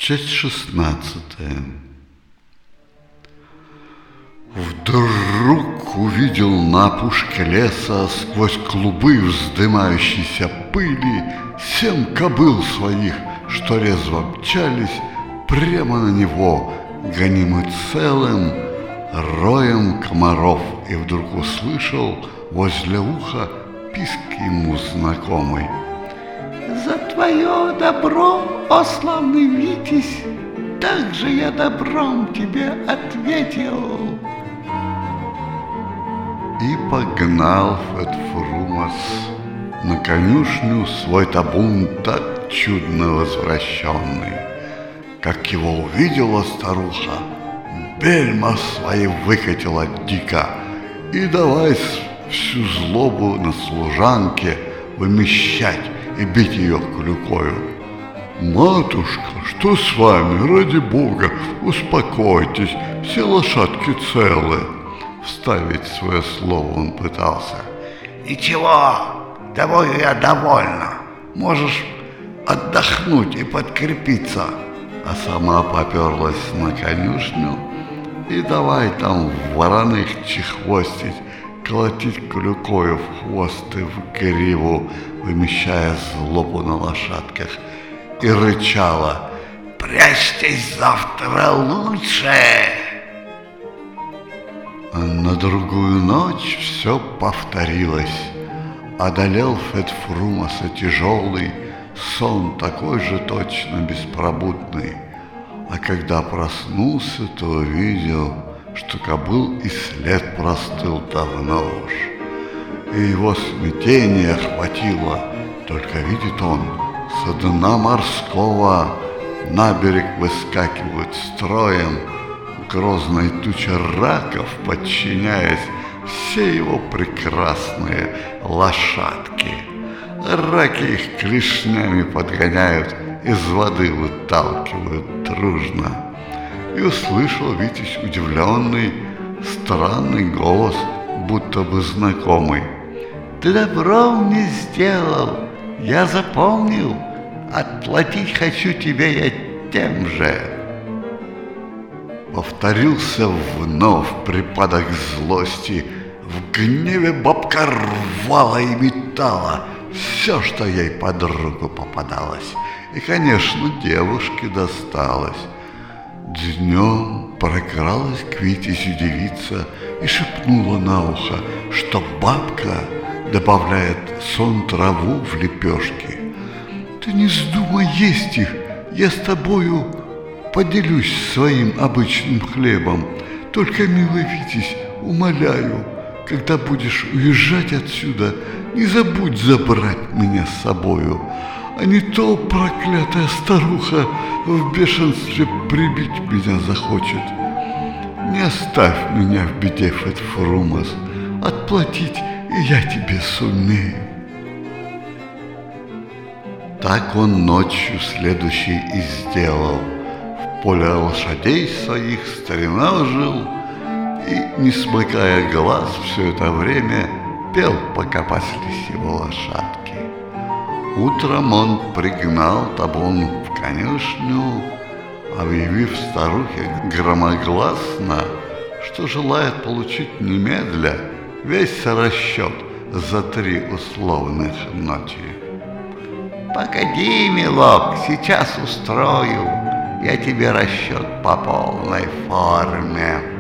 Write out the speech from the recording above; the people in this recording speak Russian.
Часть 16. Вдруг увидел на опушке леса сквозь клубы вздымающейся пыли 7 кобыл своих, что резво мчались прямо на него, гонимы целым роем комаров, и вдруг услышал возле уха писк ему знакомый. За твое добро, о славный Витязь, так же я добром тебе ответил. И погнал Фетфрумас на конюшню свой табун так чудно возвращенный. Как его увидела старуха, бельма свои выкатила дико и давай всю злобу на служанке вымещать и бить ее клюкою. «Матушка, что с вами? Ради Бога, успокойтесь, все лошадки целы!» Вставить свое слово он пытался. Ничего, тобою я довольна. Можешь отдохнуть и подкрепиться. А сама поперлась на конюшню и давай там вороных чехвостить, колотить клюкою в хвост и в гриву, вымещая злобу на лошадках, и рычала: «Прячьтесь завтра лучше!» А на другую ночь все повторилось. Одолел Фетфрумаса тяжелый сон, такой же точно беспробудный. А когда проснулся, то увидел, что кобыл и след простыл давно уж. И его смятение охватило, только видит он, со дна морского на берег выскакивают строем грозной тучи раков, подчиняясь все его прекрасные лошадки. Раки их клешнями подгоняют, из воды выталкивают дружно. И услышал Витязь удивленный, странный голос, будто бы знакомый. Ты добро мне сделал, я запомнил, отплатить хочу тебе я тем же. Повторился вновь припадок злости. В гневе бабка рвала и метала все, что ей под руку попадалось. И, конечно, девушке досталось. Днем прокралась к Витязю девица и шепнула на ухо, что бабка добавляет сон траву в лепешки. Ты не вздумай есть их, я с тобою поделюсь своим обычным хлебом. Только, милый Витязь, умоляю, когда будешь уезжать отсюда, не забудь забрать меня с собою, а не то проклятая старуха в бешенстве прибить меня захочет. Не оставь меня в беде, Фетфрумас, отплатить и я тебе сумею. Так он ночью следующей и сделал. В поле лошадей своих стреножил и, не смыкая глаз, все это время пел, пока паслись его лошадки. Утром он пригнал табун в конюшню, объявив старухе громогласно, что желает получить немедля весь расчет за 3 условных ночи. Погоди, милок, сейчас устрою я тебе расчет по полной форме.